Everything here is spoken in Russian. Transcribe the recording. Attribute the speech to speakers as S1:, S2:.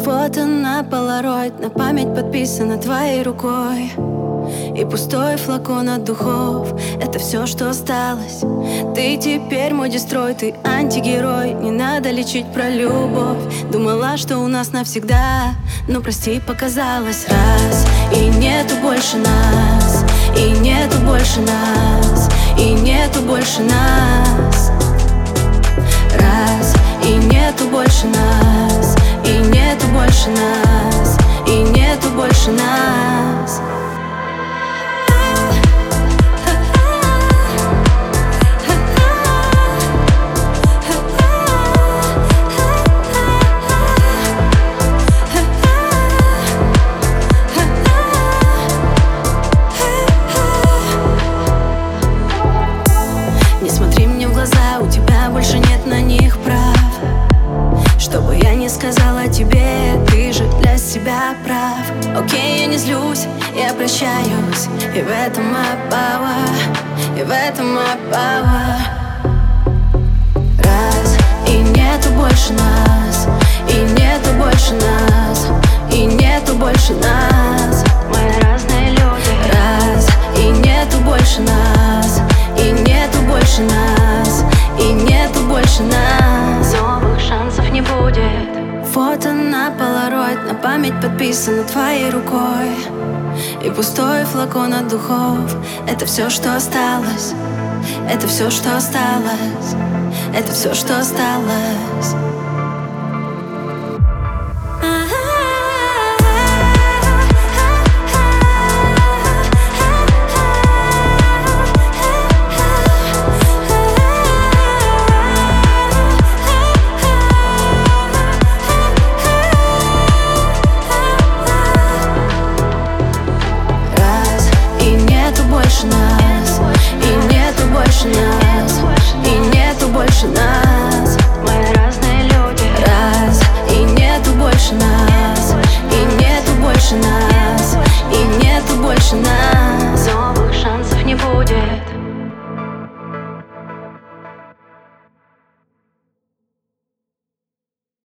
S1: Фото на полароид, на память подписано твоей рукой. И пустой флакон от духов — это все, что осталось. Ты теперь мой дестрой, ты антигерой. Не надо лечить про любовь. Думала, что у нас навсегда, но прости, показалось раз. И нету больше нас, и нету больше нас, и нету больше нас. Раз, и нету больше нас, и нету больше нас, и нету больше нас. Не смотри мне в глаза, у тебя больше нет на них прав. Что бы я ни сказала тебе, ты же для себя прав. Окей, я не злюсь, я прощаюсь, и в этом моя power, и в этом моя power. Раз, и нету больше нас, и нету больше нас, и нету больше нас. Мы разные люди. Раз, и нету больше нас, и нету больше нас, и нету больше нас. Новых шансов не будет. Фото на полароид, на память подписано твоей рукой. И пустой флакон от духов — это все, что осталось. Это все, что осталось. Это все, что осталось.